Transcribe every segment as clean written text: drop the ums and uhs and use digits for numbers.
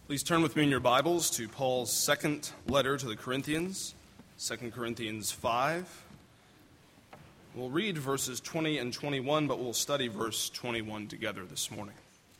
Please turn with me in your Bibles to Paul's second letter to the Corinthians, 2 Corinthians 5. We'll read verses 20 and 21, but we'll study verse 21 together this morning.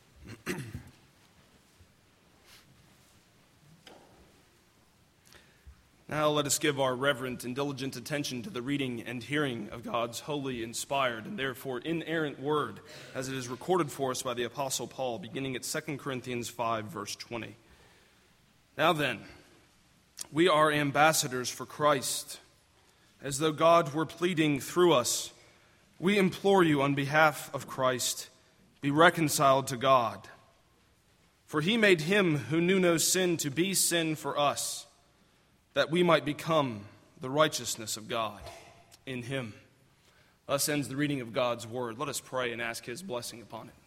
Now let us give our reverent and diligent attention to the reading and hearing of God's holy, inspired, and therefore inerrant word, as it is recorded for us by the Apostle Paul, beginning at 2 Corinthians 5, verse 20. Now then, we are ambassadors for Christ, as though God were pleading through us. We implore you on behalf of Christ, be reconciled to God. For he made him who knew no sin to be sin for us, that we might become the righteousness of God in him. Thus ends the reading of God's word. Let us pray and ask his blessing upon it.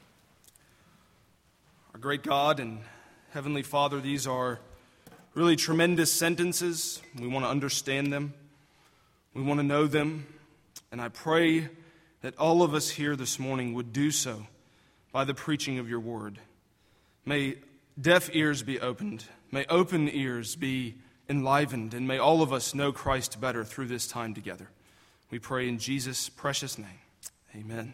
Our great God and Heavenly Father, these are really tremendous sentences. We want to understand them. We want to know them. And I pray that all of us here this morning would do so by the preaching of your word. May deaf ears be opened. May open ears be enlivened, and may all of us know Christ better through this time together. We pray in Jesus' precious name. Amen.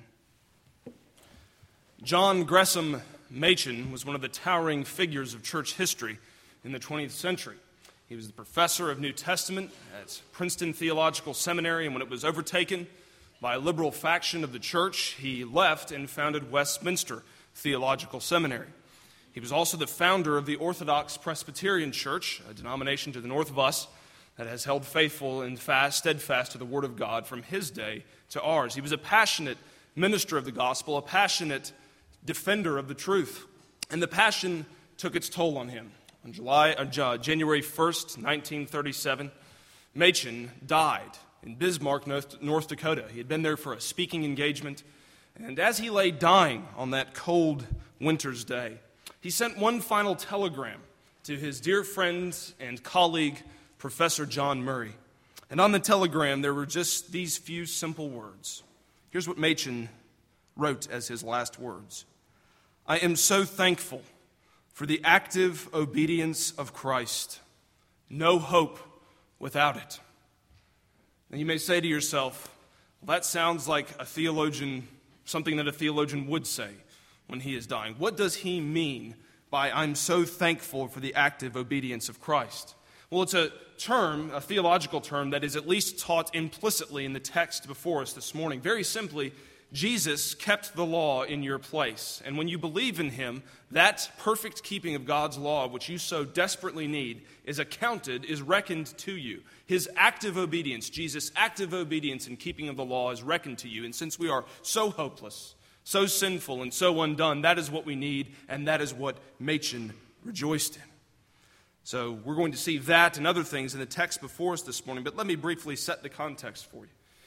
John Gresham Machen was one of the towering figures of church history in the 20th century. He was the professor of New Testament at Princeton Theological Seminary, and when it was overtaken by a liberal faction of the church, he left and founded Westminster Theological Seminary. He was also the founder of the Orthodox Presbyterian Church, a denomination to the north of us that has held faithful and steadfast to the Word of God from his day to ours. He was a passionate minister of the gospel, a passionate defender of the truth, and the passion took its toll on him. On January 1st, 1937, Machen died in Bismarck, North Dakota. He had been there for a speaking engagement, and as he lay dying on that cold winter's day, he sent one final telegram to his dear friend and colleague, Professor John Murray. And on the telegram, there were just these few simple words. Here's what Machen wrote as his last words. I am so thankful for the active obedience of Christ. No hope without it. And you may say to yourself, well, that sounds like something that a theologian would say when he is dying. What does he mean by I'm so thankful for the active obedience of Christ? Well, it's a theological term that is at least taught implicitly in the text before us this morning. Very simply, Jesus kept the law in your place. And when you believe in him, that perfect keeping of God's law, which you so desperately need, is reckoned to you. His active obedience, Jesus' active obedience in keeping of the law is reckoned to you. And since we are so hopeless, so sinful and so undone, that is what we need, and that is what Machen rejoiced in. So we're going to see that and other things in the text before us this morning, but let me briefly set the context for you.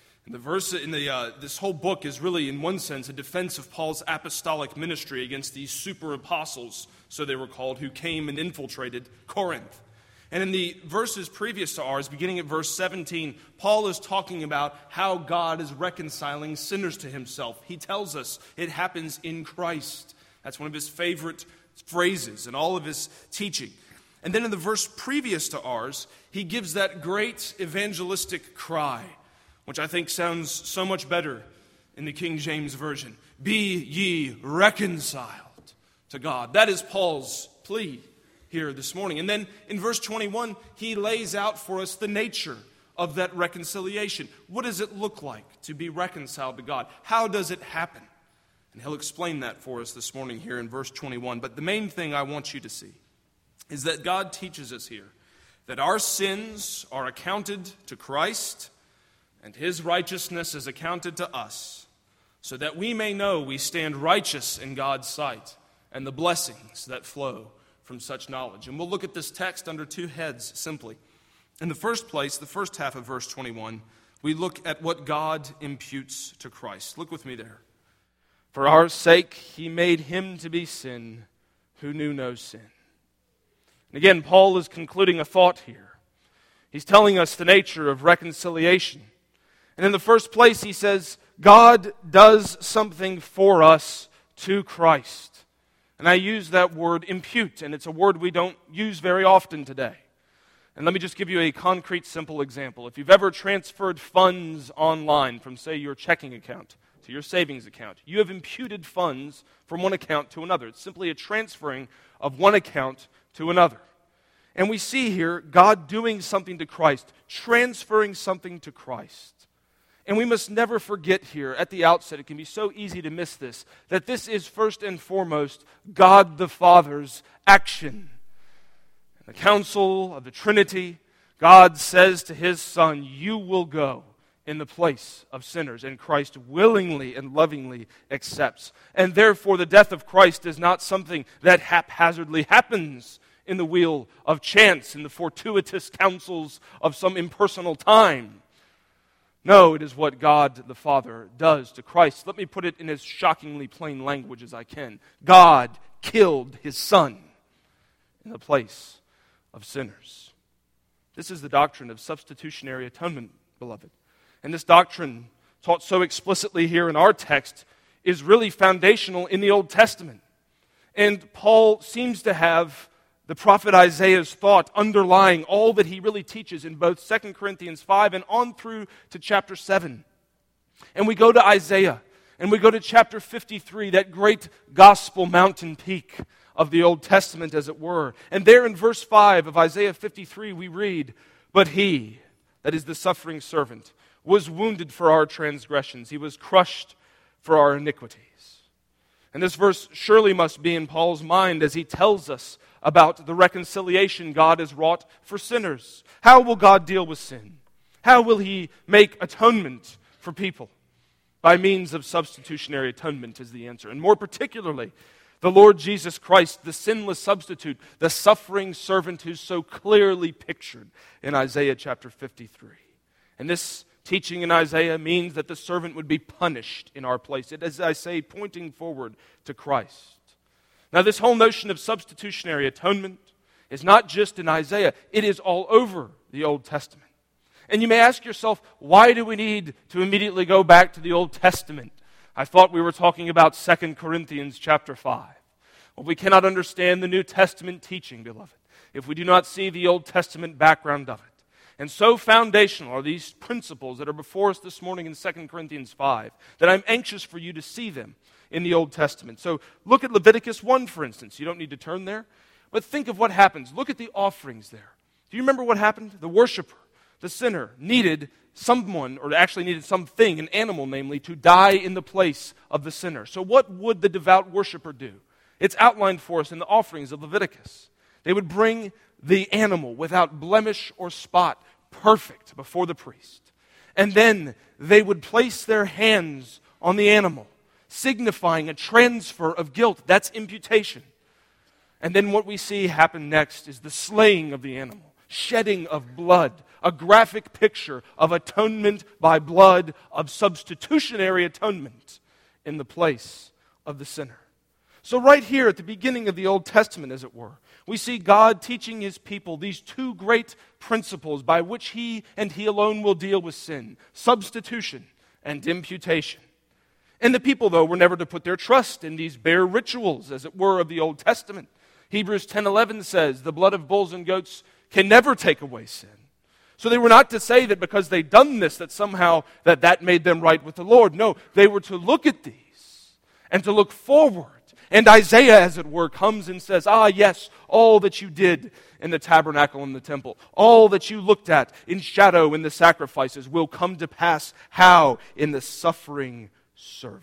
This whole book is really, in one sense, a defense of Paul's apostolic ministry against these super apostles, so they were called, who came and infiltrated Corinth. And in the verses previous to ours, beginning at verse 17, Paul is talking about how God is reconciling sinners to himself. He tells us it happens in Christ. That's one of his favorite phrases in all of his teaching. And then in the verse previous to ours, he gives that great evangelistic cry, which I think sounds so much better in the King James Version. Be ye reconciled to God. That is Paul's plea here this morning. And then in verse 21, he lays out for us the nature of that reconciliation. What does it look like to be reconciled to God? How does it happen? And he'll explain that for us this morning here in verse 21. But the main thing I want you to see is that God teaches us here that our sins are accounted to Christ and his righteousness is accounted to us, so that we may know we stand righteous in God's sight and the blessings that flow from such knowledge. And we'll look at this text under two heads simply. In the first place, the first half of verse 21, we look at what God imputes to Christ. Look with me there. For our sake he made him to be sin who knew no sin. And again, Paul is concluding a thought here. He's telling us the nature of reconciliation. And in the first place, he says, God does something for us to Christ. And I use that word impute, and it's a word we don't use very often today. And let me just give you a concrete, simple example. If you've ever transferred funds online from, say, your checking account to your savings account, you have imputed funds from one account to another. It's simply a transferring of one account to another. And we see here God doing something to Christ, transferring something to Christ. And we must never forget here at the outset, it can be so easy to miss this, that this is first and foremost God the Father's action. In the council of the Trinity, God says to His Son, "You will go in the place of sinners," and Christ willingly and lovingly accepts. And therefore the death of Christ is not something that haphazardly happens in the wheel of chance, in the fortuitous counsels of some impersonal time. No, it is what God the Father does to Christ. Let me put it in as shockingly plain language as I can. God killed His Son in the place of sinners. This is the doctrine of substitutionary atonement, beloved. And this doctrine, taught so explicitly here in our text, is really foundational in the Old Testament. And Paul seems to have the prophet Isaiah's thought underlying all that he really teaches in both 2 Corinthians 5 and on through to chapter 7. And we go to Isaiah, and we go to chapter 53, that great gospel mountain peak of the Old Testament, as it were. And there in verse 5 of Isaiah 53, we read, "But He," that is the suffering servant, "was wounded for our transgressions. He was crushed for our iniquities." And this verse surely must be in Paul's mind as he tells us about the reconciliation God has wrought for sinners. How will God deal with sin? How will He make atonement for people? By means of substitutionary atonement is the answer. And more particularly, the Lord Jesus Christ, the sinless substitute, the suffering servant who's so clearly pictured in Isaiah chapter 53. And this teaching in Isaiah means that the servant would be punished in our place. It is, as I say, pointing forward to Christ. Now, this whole notion of substitutionary atonement is not just in Isaiah. It is all over the Old Testament. And you may ask yourself, why do we need to immediately go back to the Old Testament? I thought we were talking about 2 Corinthians chapter 5. Well, we cannot understand the New Testament teaching, beloved, if we do not see the Old Testament background of it. And so foundational are these principles that are before us this morning in 2 Corinthians 5 that I'm anxious for you to see them in the Old Testament. So look at Leviticus 1, for instance. You don't need to turn there. But think of what happens. Look at the offerings there. Do you remember what happened? The worshiper, the sinner, needed someone, or actually needed something, an animal namely, to die in the place of the sinner. So what would the devout worshiper do? It's outlined for us in the offerings of Leviticus. They would bring the animal without blemish or spot, perfect, before the priest. And then they would place their hands on the animal, signifying a transfer of guilt. That's imputation. And then what we see happen next is the slaying of the animal, shedding of blood, a graphic picture of atonement by blood, of substitutionary atonement in the place of the sinner. So right here at the beginning of the Old Testament, as it were, we see God teaching His people these two great principles by which He and He alone will deal with sin: substitution and imputation. And the people, though, were never to put their trust in these bare rituals, as it were, of the Old Testament. Hebrews 10:11 says, the blood of bulls and goats can never take away sin. So they were not to say that because they'd done this, that somehow that made them right with the Lord. No, they were to look at these and to look forward. And Isaiah, as it were, comes and says, yes, all that you did in the tabernacle and the temple, all that you looked at in shadow in the sacrifices will come to pass. How? In the suffering servant.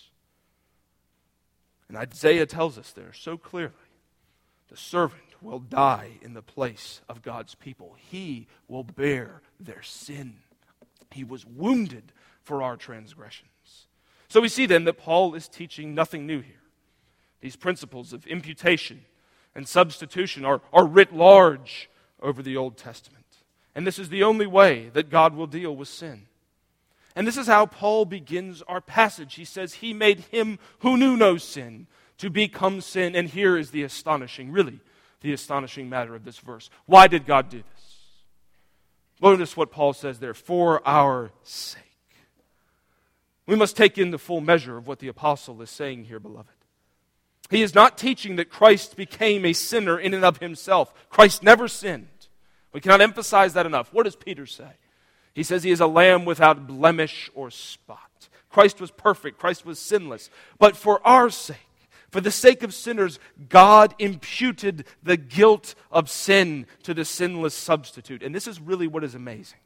And Isaiah tells us there so clearly, the servant will die in the place of God's people. He will bear their sin. He was wounded for our transgressions. So we see then that Paul is teaching nothing new here. These principles of imputation and substitution are writ large over the Old Testament. And this is the only way that God will deal with sin. And this is how Paul begins our passage. He says, He made Him who knew no sin to become sin. And here is the astonishing matter of this verse. Why did God do this? Notice what Paul says there, for our sake. We must take in the full measure of what the apostle is saying here, beloved. He is not teaching that Christ became a sinner in and of himself. Christ never sinned. We cannot emphasize that enough. What does Peter say? He says he is a lamb without blemish or spot. Christ was perfect. Christ was sinless. But for our sake, for the sake of sinners, God imputed the guilt of sin to the sinless substitute. And this is really what is amazing.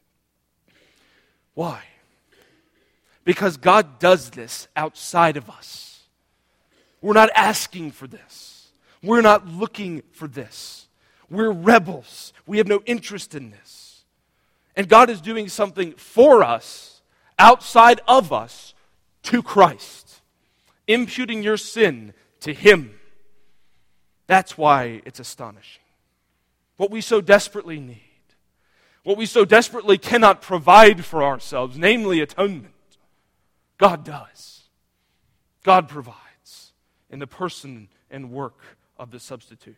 Why? Because God does this outside of us. We're not asking for this. We're not looking for this. We're rebels. We have no interest in this. And God is doing something for us, outside of us, to Christ. Imputing your sin to Him. That's why it's astonishing. What we so desperately need, what we so desperately cannot provide for ourselves, namely atonement, God does. God provides in the person and work of the substitute.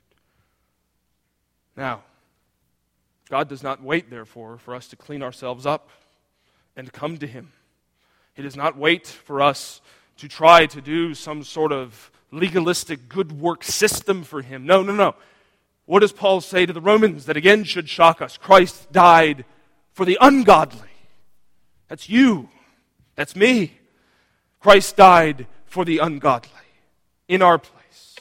Now, God does not wait, therefore, for us to clean ourselves up and come to Him. He does not wait for us to try to do some sort of legalistic good work system for Him. No. What does Paul say to the Romans that again should shock us? Christ died for the ungodly. That's you. That's me. Christ died for the ungodly in our place.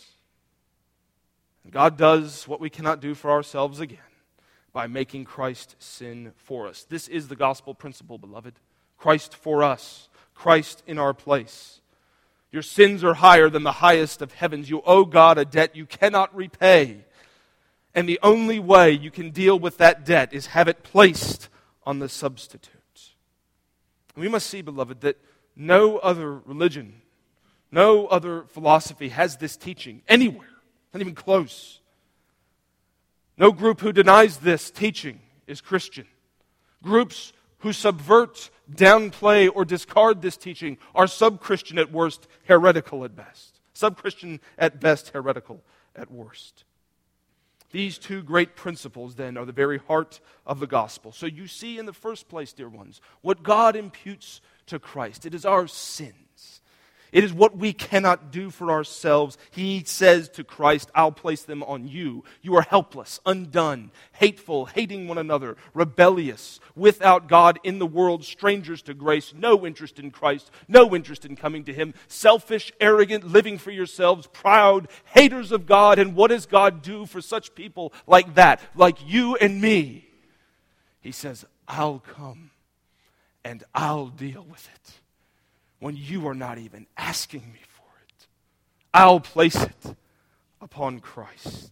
And God does what we cannot do for ourselves again by making Christ sin for us. This is the gospel principle, beloved. Christ for us. Christ in our place. Your sins are higher than the highest of heavens. You owe God a debt you cannot repay. And the only way you can deal with that debt is have it placed on the substitute. And we must see, beloved, that no other religion, no other philosophy has this teaching anywhere, not even close. No group who denies this teaching is Christian. Groups who subvert, downplay, or discard this teaching are sub-Christian at worst, heretical at best. Sub-Christian at best, heretical at worst. These two great principles, then, are the very heart of the gospel. So you see in the first place, dear ones, what God imputes to Christ. It is our sins. It is what we cannot do for ourselves. He says to Christ, I'll place them on you. You are helpless, undone, hateful, hating one another, rebellious, without God in the world, strangers to grace, no interest in Christ, no interest in coming to Him, selfish, arrogant, living for yourselves, proud, haters of God. And what does God do for such people like that, like you and me? He says, I'll come and I'll deal with it. When you are not even asking me for it, I'll place it upon Christ.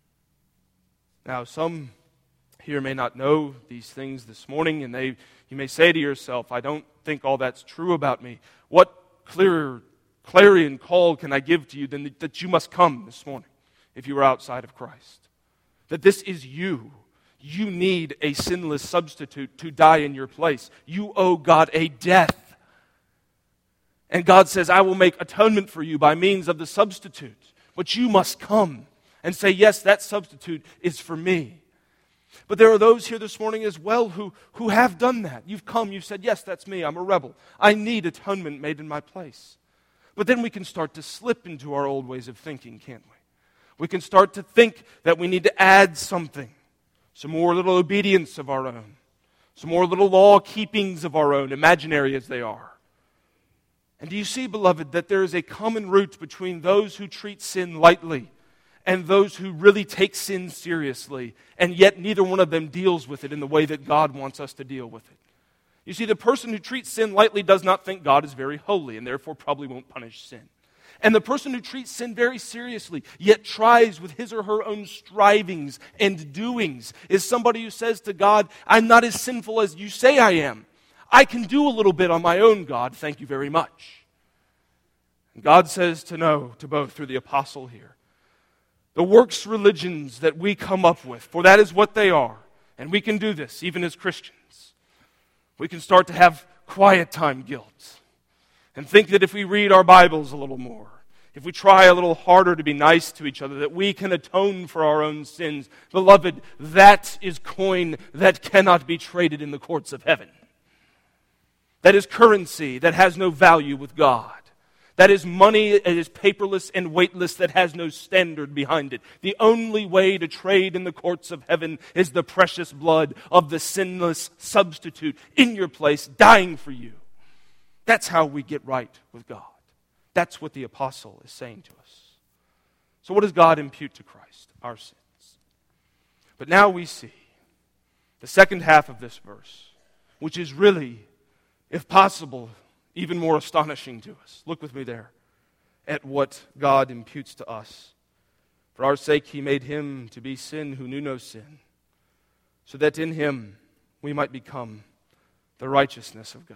Now, some here may not know these things this morning, and you may say to yourself, I don't think all that's true about me. What clearer clarion call can I give to you than that you must come this morning if you are outside of Christ? That this is you. You need a sinless substitute to die in your place. You owe God a death. And God says, I will make atonement for you by means of the substitute. But you must come and say, yes, that substitute is for me. But there are those here this morning as well who have done that. You've come, you've said, yes, that's me, I'm a rebel. I need atonement made in my place. But then we can start to slip into our old ways of thinking, can't we? We can start to think that we need to add something. Some more little obedience of our own. Some more little law keepings of our own, imaginary as they are. And do you see, beloved, that there is a common root between those who treat sin lightly and those who really take sin seriously, and yet neither one of them deals with it in the way that God wants us to deal with it? You see, the person who treats sin lightly does not think God is very holy and therefore probably won't punish sin. And the person who treats sin very seriously, yet tries with his or her own strivings and doings, is somebody who says to God, I'm not as sinful as you say I am. I can do a little bit on my own, God, thank you very much. And God says to both through the apostle here, the works religions that we come up with, for that is what they are, and we can do this even as Christians. We can start to have quiet time guilt and think that if we read our Bibles a little more, if we try a little harder to be nice to each other, that we can atone for our own sins. Beloved, that is coin that cannot be traded in the courts of heaven. That is currency that has no value with God. That is money that is paperless and weightless, that has no standard behind it. The only way to trade in the courts of heaven is the precious blood of the sinless substitute in your place, dying for you. That's how we get right with God. That's what the apostle is saying to us. So what does God impute to Christ? Our sins. But now we see the second half of this verse, which is really, if possible, even more astonishing to us. Look with me there at what God imputes to us. For our sake he made him to be sin who knew no sin, so that in him we might become the righteousness of God.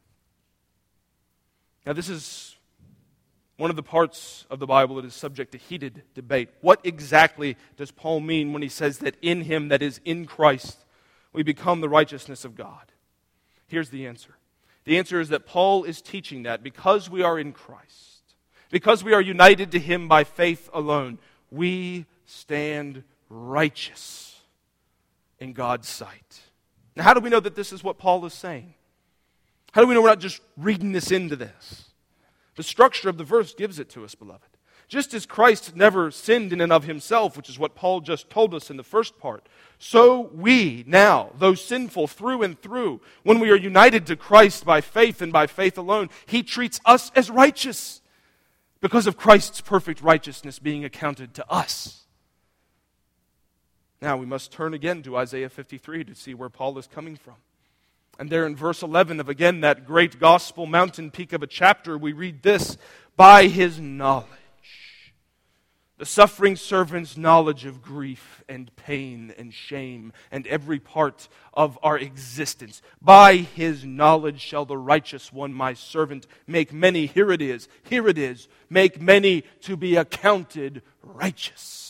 Now this is one of the parts of the Bible that is subject to heated debate. What exactly does Paul mean when he says that in him, that is in Christ, we become the righteousness of God? Here's the answer. The answer is that Paul is teaching that because we are in Christ, because we are united to him by faith alone, we stand righteous in God's sight. Now, how do we know that this is what Paul is saying? How do we know we're not just reading this into this? The structure of the verse gives it to us, beloved. Just as Christ never sinned in and of himself, which is what Paul just told us in the first part, so we now, though sinful through and through, when we are united to Christ by faith and by faith alone, he treats us as righteous because of Christ's perfect righteousness being accounted to us. Now we must turn again to Isaiah 53 to see where Paul is coming from. And there in verse 11 of, again, that great gospel mountain peak of a chapter, we read this: by his knowledge, the suffering servant's knowledge of grief and pain and shame and every part of our existence. By his knowledge shall the righteous one, my servant, make many, here it is, make many to be accounted righteous.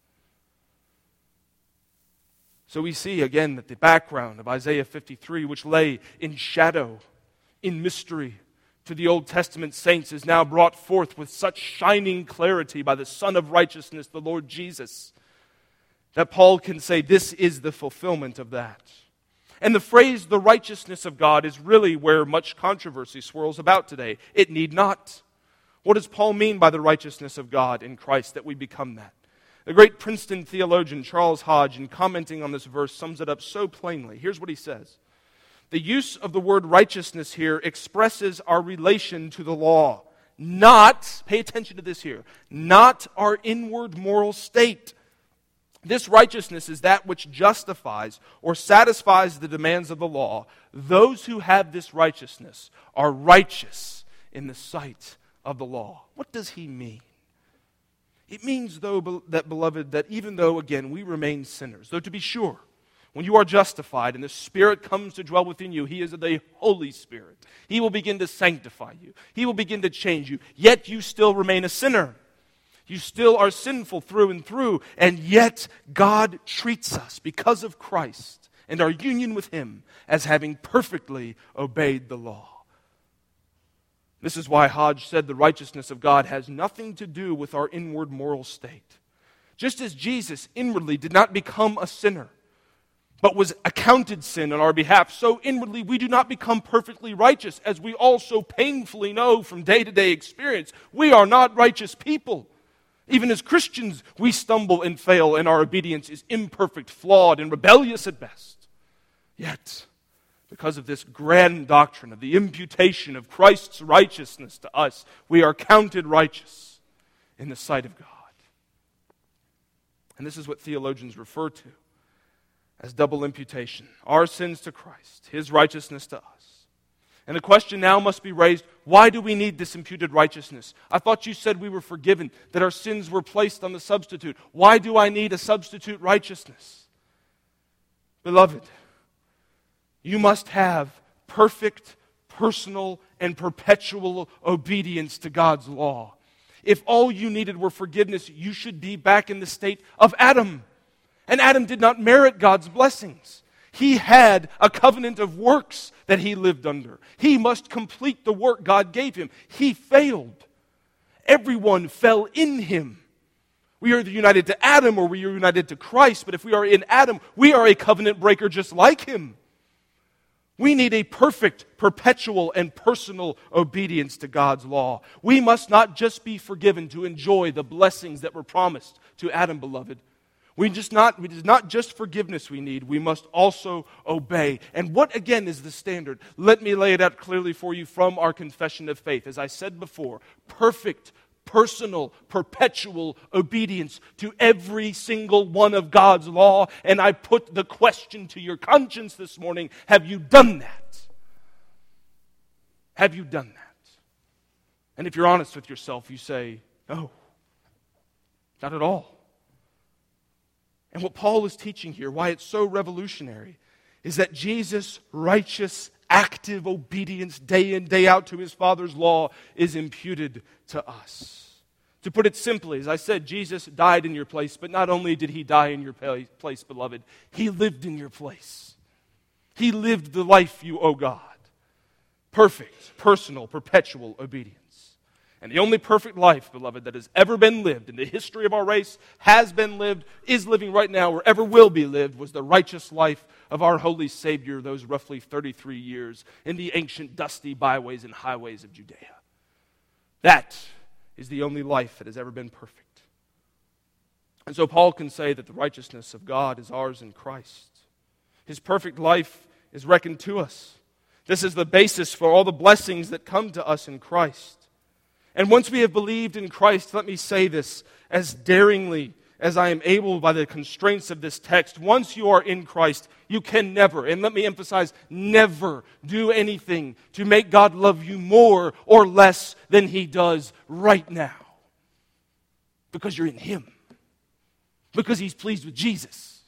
So we see again that the background of Isaiah 53, which lay in shadow, in mystery to the Old Testament saints, is now brought forth with such shining clarity by the Son of Righteousness, the Lord Jesus, that Paul can say this is the fulfillment of that. And the phrase, the righteousness of God, is really where much controversy swirls about today. It need not. What does Paul mean by the righteousness of God in Christ, that we become that? The great Princeton theologian Charles Hodge, in commenting on this verse, sums it up so plainly. Here's what he says. The use of the word righteousness here expresses our relation to the law. Not, pay attention to this here, not our inward moral state. This righteousness is that which justifies or satisfies the demands of the law. Those who have this righteousness are righteous in the sight of the law. What does he mean? It means, though, that, beloved, that even though, again, we remain sinners, though to be sure, when you are justified and the Spirit comes to dwell within you, he is the Holy Spirit. He will begin to sanctify you. He will begin to change you. Yet you still remain a sinner. You still are sinful through and through, and yet God treats us, because of Christ and our union with him, as having perfectly obeyed the law. This is why Hodge said the righteousness of God has nothing to do with our inward moral state. Just as Jesus inwardly did not become a sinner, but was accounted sin on our behalf, so inwardly we do not become perfectly righteous, as we also painfully know from day-to-day experience. We are not righteous people. Even as Christians, we stumble and fail, and our obedience is imperfect, flawed, and rebellious at best. Yet, because of this grand doctrine of the imputation of Christ's righteousness to us, we are counted righteous in the sight of God. And this is what theologians refer to as double imputation. Our sins to Christ, his righteousness to us. And the question now must be raised, why do we need this imputed righteousness? I thought you said we were forgiven, that our sins were placed on the substitute. Why do I need a substitute righteousness? Beloved, you must have perfect, personal, and perpetual obedience to God's law. If all you needed were forgiveness, you should be back in the state of Adam. And Adam did not merit God's blessings. He had a covenant of works that he lived under. He must complete the work God gave him. He failed. Everyone fell in him. We are either united to Adam or we are united to Christ. But if we are in Adam, we are a covenant breaker just like him. We need a perfect, perpetual, and personal obedience to God's law. We must not just be forgiven to enjoy the blessings that were promised to Adam, beloved. It is not just forgiveness we need, we must also obey. And what, again, is the standard? Let me lay it out clearly for you from our confession of faith. As I said before, perfect, personal, perpetual obedience to every single one of God's law. And I put the question to your conscience this morning, have you done that? Have you done that? And if you're honest with yourself, you say, no, not at all. And what Paul is teaching here, why it's so revolutionary, is that Jesus' righteous, active obedience day in, day out to his Father's law is imputed to us. To put it simply, as I said, Jesus died in your place, but not only did he die in your place, beloved, he lived in your place. He lived the life you owe God. Perfect, personal, perpetual obedience. And the only perfect life, beloved, that has ever been lived in the history of our race, has been lived, is living right now, or ever will be lived, was the righteous life of our holy Savior those roughly 33 years in the ancient dusty byways and highways of Judea. That is the only life that has ever been perfect. And so Paul can say that the righteousness of God is ours in Christ. His perfect life is reckoned to us. This is the basis for all the blessings that come to us in Christ. And once we have believed in Christ, let me say this as daringly as I am able by the constraints of this text. Once you are in Christ, you can never, and let me emphasize, never do anything to make God love you more or less than he does right now. Because you're in him. Because he's pleased with Jesus.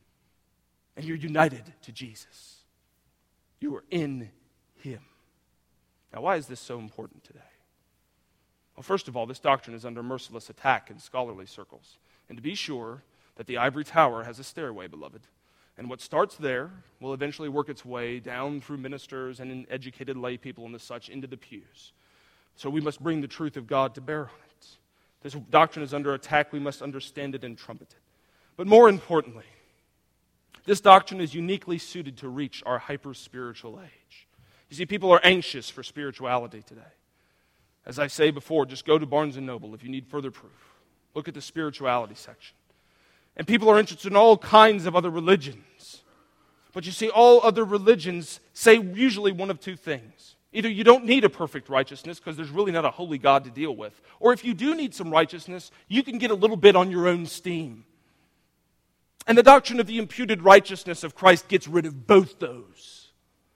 And you're united to Jesus. You are in him. Now, why is this so important today? Well, first of all, this doctrine is under merciless attack in scholarly circles. And to be sure that the ivory tower has a stairway, beloved. And what starts there will eventually work its way down through ministers and educated lay people and the such into the pews. So we must bring the truth of God to bear on it. This doctrine is under attack. We must understand it and trumpet it. But more importantly, this doctrine is uniquely suited to reach our hyper-spiritual age. You see, people are anxious for spirituality today. As I say before, just go to Barnes & Noble if you need further proof. Look at the spirituality section. And people are interested in all kinds of other religions. But you see, all other religions say usually one of two things. Either you don't need a perfect righteousness because there's really not a holy God to deal with. Or if you do need some righteousness, you can get a little bit on your own steam. And the doctrine of the imputed righteousness of Christ gets rid of both those.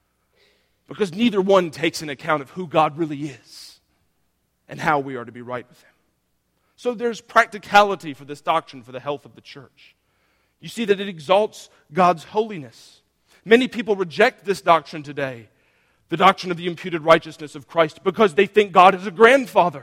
Because neither one takes into account of who God really is and how we are to be right with him. So there's practicality for this doctrine for the health of the church. You see that it exalts God's holiness. Many people reject this doctrine today, the doctrine of the imputed righteousness of Christ, because they think God is a grandfather.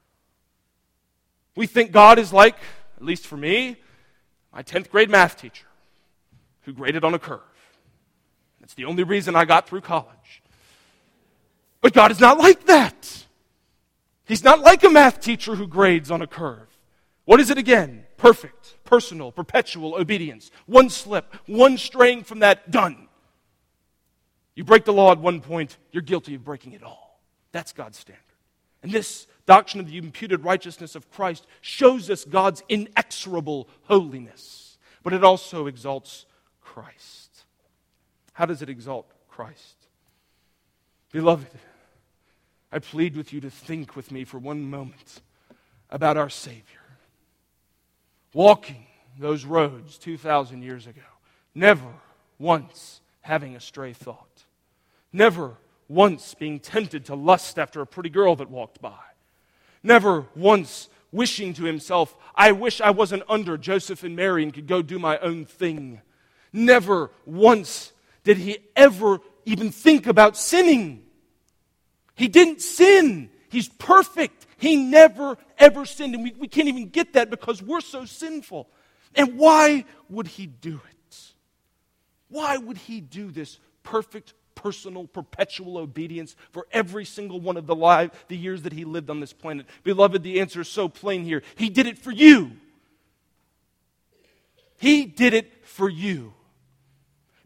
We think God is like, at least for me, my 10th grade math teacher who graded on a curve. That's the only reason I got through college. But God is not like that. He's not like a math teacher who grades on a curve. What is it again? Perfect, personal, perpetual obedience. One slip, one straying from that, done. You break the law at one point, you're guilty of breaking it all. That's God's standard. And this doctrine of the imputed righteousness of Christ shows us God's inexorable holiness. But it also exalts Christ. How does it exalt Christ? Beloved, I plead with you to think with me for one moment about our Savior. Walking those roads 2,000 years ago, never once having a stray thought. Never once being tempted to lust after a pretty girl that walked by. Never once wishing to himself, I wish I wasn't under Joseph and Mary and could go do my own thing. Never once did he ever even think about sinning. He didn't sin. He's perfect. He never, ever sinned. And we can't even get that because we're so sinful. And why would he do it? Why would he do this perfect, personal, perpetual obedience for every single one of the years that he lived on this planet? Beloved, the answer is so plain here. He did it for you. He did it for you.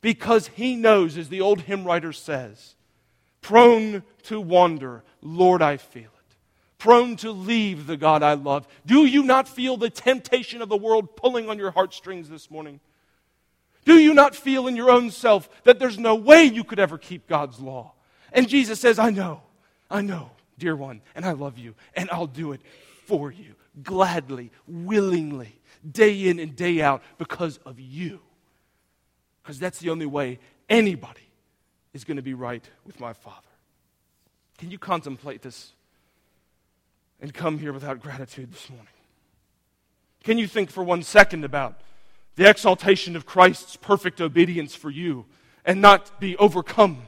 because he knows, as the old hymn writer says, prone to wander, Lord, I feel it. Prone to leave the God I love. Do you not feel the temptation of the world pulling on your heartstrings this morning? Do you not feel in your own self that there's no way you could ever keep God's law? And Jesus says, I know, dear one, and I love you, and I'll do it for you, gladly, willingly, day in and day out, because of you. Because that's the only way anybody is going to be right with my Father. Can you contemplate this and come here without gratitude this morning? Can you think for 1 second about the exaltation of Christ's perfect obedience for you and not be overcome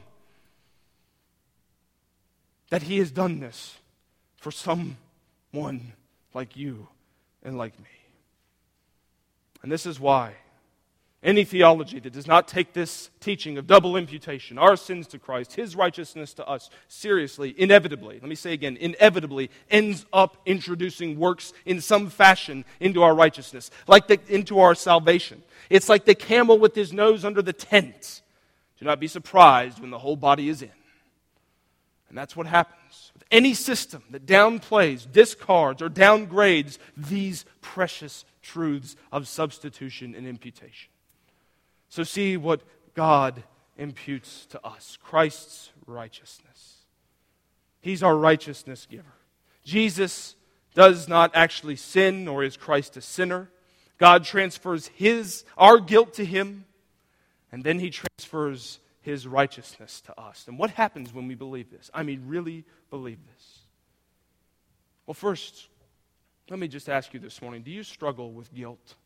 that he has done this for someone like you and like me? And this is why any theology that does not take this teaching of double imputation, our sins to Christ, his righteousness to us, seriously, inevitably, let me say again, inevitably ends up introducing works in some fashion into our righteousness, into our salvation. It's like the camel with his nose under the tent. Do not be surprised when the whole body is in. And that's what happens with any system that downplays, discards, or downgrades these precious truths of substitution and imputation. So see what God imputes to us, Christ's righteousness. He's our righteousness giver. Jesus does not actually sin, nor is Christ a sinner. God transfers our guilt to him, and then he transfers his righteousness to us. And what happens when we believe this? I mean, really believe this. Well, first, let me just ask you this morning, do you struggle with guilt?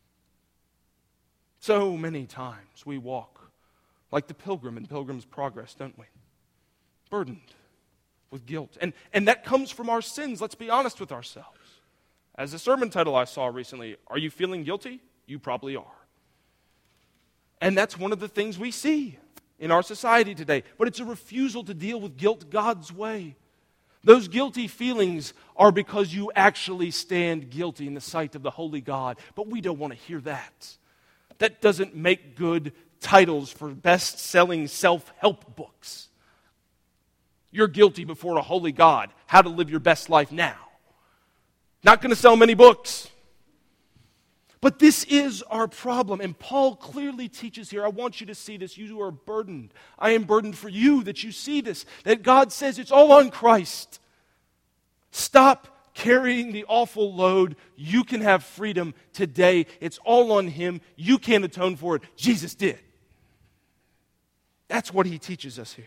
So many times we walk like the pilgrim in Pilgrim's Progress, don't we? Burdened with guilt. And that comes from our sins, let's be honest with ourselves. As the sermon title I saw recently, are you feeling guilty? You probably are. And that's one of the things we see in our society today. But it's a refusal to deal with guilt God's way. Those guilty feelings are because you actually stand guilty in the sight of the holy God. But we don't want to hear that. That doesn't make good titles for best-selling self-help books. You're guilty before a holy God. How to live your best life now. Not going to sell many books. But this is our problem, and Paul clearly teaches here, I want you to see this, you who are burdened. I am burdened for you that you see this, that God says it's all on Christ. Stop carrying the awful load. You can have freedom today. It's all on him. You can't atone for it. Jesus did. That's what he teaches us here.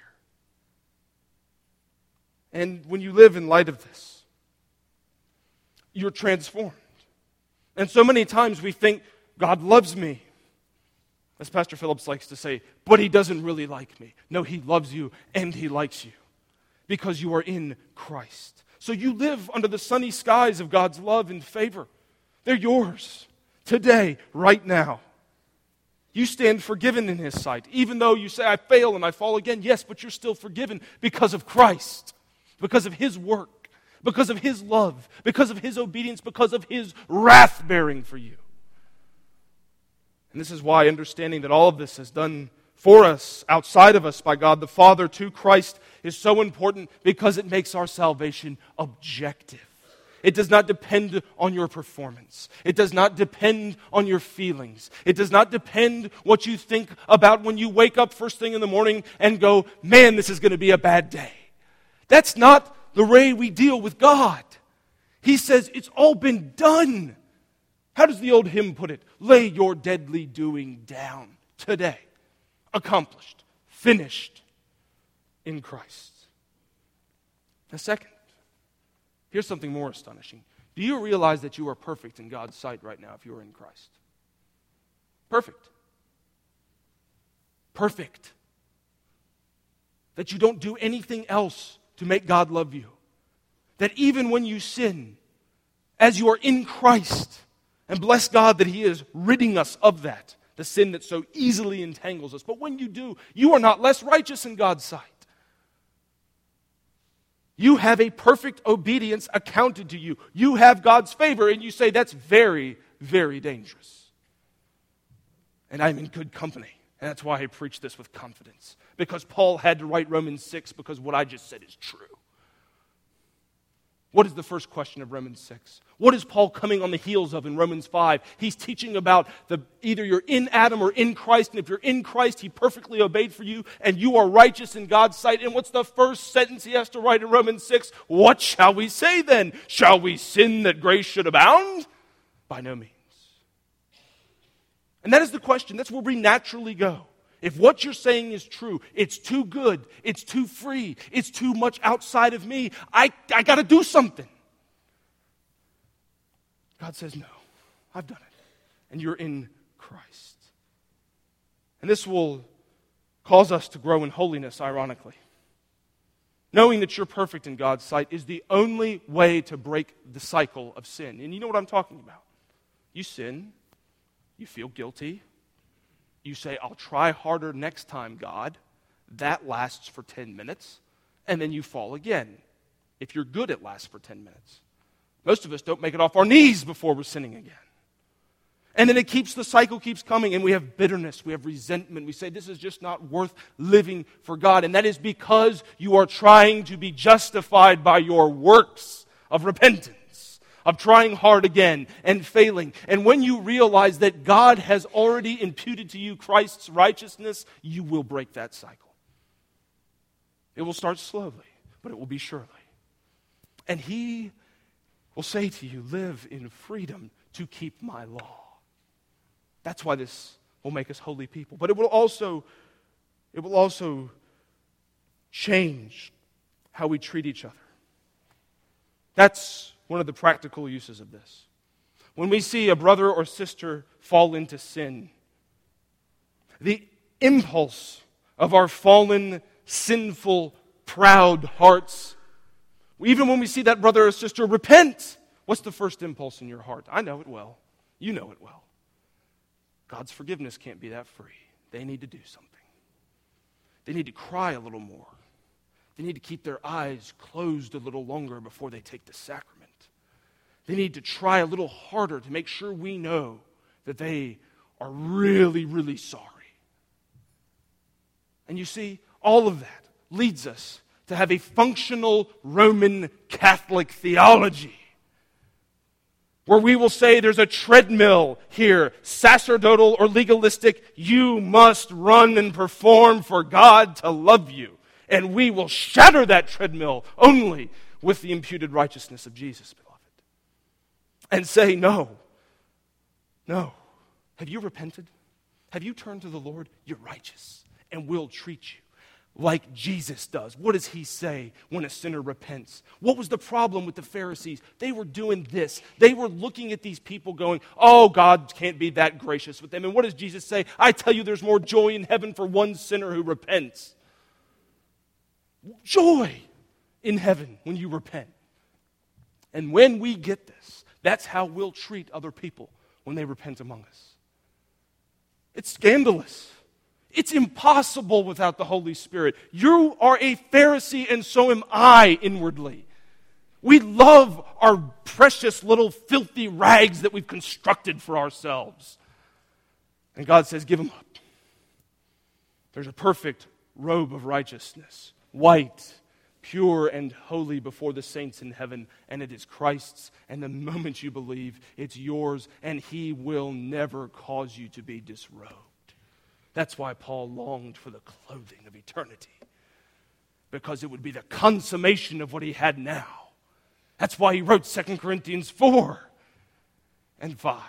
And when you live in light of this, you're transformed. And so many times we think, God loves me. As Pastor Phillips likes to say, but he doesn't really like me. No, he loves you and he likes you because you are in Christ. So you live under the sunny skies of God's love and favor. They're yours today, right now. You stand forgiven in his sight. Even though you say, I fail and I fall again, yes, but you're still forgiven because of Christ, because of his work, because of his love, because of his obedience, because of his wrath-bearing for you. And this is why understanding that all of this is done for us, outside of us, by God the Father, to Christ, is so important because it makes our salvation objective. It does not depend on your performance. It does not depend on your feelings. It does not depend what you think about when you wake up first thing in the morning and go, man, this is going to be a bad day. That's not the way we deal with God. He says it's all been done. How does the old hymn put it? Lay your deadly doing down today. Accomplished, finished in Christ. Now, second, here's something more astonishing. Do you realize that you are perfect in God's sight right now if you are in Christ? Perfect. Perfect. That you don't do anything else to make God love you. That even when you sin, as you are in Christ, and bless God that he is ridding us of that, the sin that so easily entangles us. But when you do, you are not less righteous in God's sight. You have a perfect obedience accounted to you. You have God's favor, and you say, that's very, very dangerous. And I'm in good company, And that's why I preach this with confidence. Because Paul had to write Romans 6 because what I just said is true. What is the first question of Romans 6? What is Paul coming on the heels of in Romans 5? He's teaching about either you're in Adam or in Christ, and if you're in Christ, he perfectly obeyed for you, and you are righteous in God's sight. And what's the first sentence he has to write in Romans 6? What shall we say then? Shall we sin that grace should abound? By no means. And that is the question. That's where we naturally go. If what you're saying is true, it's too good, it's too free, it's too much outside of me, I got to do something. God says, no, I've done it. And you're in Christ. And this will cause us to grow in holiness, ironically. Knowing that you're perfect in God's sight is the only way to break the cycle of sin. And you know what I'm talking about. You sin, you feel guilty, you say, I'll try harder next time, God. That lasts for 10 minutes. And then you fall again. If you're good, it lasts for 10 minutes. Most of us don't make it off our knees before we're sinning again. And then the cycle keeps coming, and we have bitterness, we have resentment. We say, this is just not worth living for God. And that is because you are trying to be justified by your works of repentance, of trying hard again and failing. And when you realize that God has already imputed to you Christ's righteousness, you will break that cycle. It will start slowly, but it will be surely. And he will say to you, live in freedom to keep my law. That's why this will make us holy people. But it will also change how we treat each other. That's one of the practical uses of this. When we see a brother or sister fall into sin, the impulse of our fallen, sinful, proud hearts, even when we see that brother or sister repent, what's the first impulse in your heart? I know it well. You know it well. God's forgiveness can't be that free. They need to do something. They need to cry a little more. They need to keep their eyes closed a little longer before they take the sacrament. They need to try a little harder to make sure we know that they are really, really sorry. And you see, all of that leads us to have a functional Roman Catholic theology, where we will say there's a treadmill here, sacerdotal or legalistic. You must run and perform for God to love you. And we will shatter that treadmill only with the imputed righteousness of Jesus, beloved. And say, no. Have you repented? Have you turned to the Lord? You're righteous, and we'll treat you like Jesus does. What does he say when a sinner repents? What was the problem with the Pharisees? They were doing this. They were looking at these people going, oh, God can't be that gracious with them. And what does Jesus say? I tell you, there's more joy in heaven for one sinner who repents. Joy in heaven when you repent. And when we get this, that's how we'll treat other people when they repent among us. It's scandalous. It's impossible without the Holy Spirit. You are a Pharisee, and so am I inwardly. We love our precious little filthy rags that we've constructed for ourselves. And God says, give them up. There's a perfect robe of righteousness, white, pure and holy before the saints in heaven, and it is Christ's, and the moment you believe, it's yours, and he will never cause you to be disrobed. That's why Paul longed for the clothing of eternity, because it would be the consummation of what he had now. That's why he wrote 2 Corinthians 4 and 5.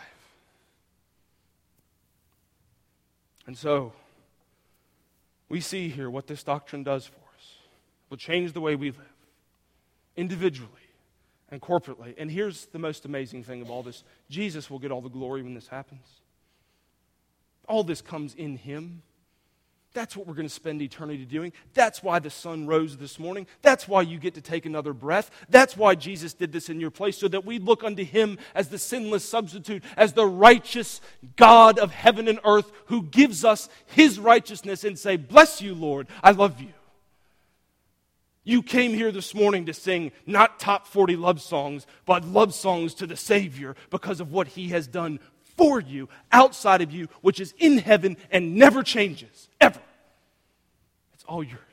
And so, we see here what this doctrine does for us. Will change the way we live, individually and corporately. And here's the most amazing thing of all this. Jesus will get all the glory when this happens. All this comes in him. That's what we're going to spend eternity doing. That's why the sun rose this morning. That's why you get to take another breath. That's why Jesus did this in your place, so that we look unto him as the sinless substitute, as the righteous God of heaven and earth who gives us his righteousness, and say, bless you, Lord, I love you. You came here this morning to sing not top 40 love songs, but love songs to the Savior because of what he has done for you, outside of you, which is in heaven and never changes, ever. It's all yours.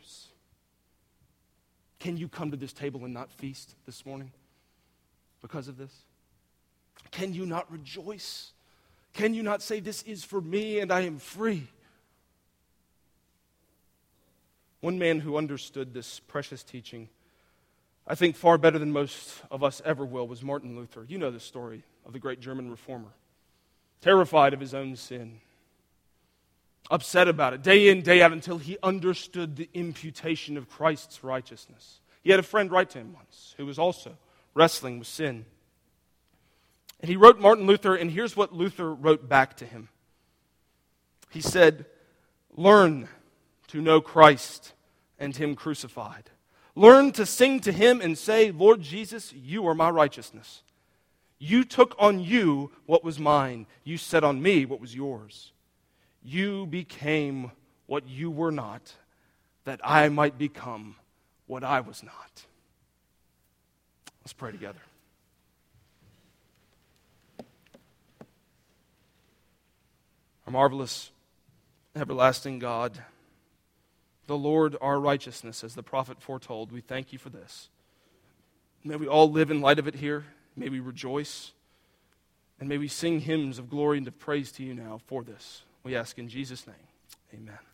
Can you come to this table and not feast this morning because of this? Can you not rejoice? Can you not say, this is for me and I am free? One man who understood this precious teaching, I think far better than most of us ever will, was Martin Luther. You know the story of the great German reformer. Terrified of his own sin. Upset about it, day in, day out, until he understood the imputation of Christ's righteousness. He had a friend write to him once, who was also wrestling with sin. And he wrote Martin Luther, and here's what Luther wrote back to him. He said, learn to know Christ and Him crucified. Learn to sing to Him and say, Lord Jesus, you are my righteousness. You took on you what was mine. You set on me what was yours. You became what you were not, that I might become what I was not. Let's pray together. Our marvelous, everlasting God, the Lord our righteousness, as the prophet foretold, we thank you for this. May we all live in light of it here. May we rejoice. And may we sing hymns of glory and of praise to you now for this. We ask in Jesus' name. Amen.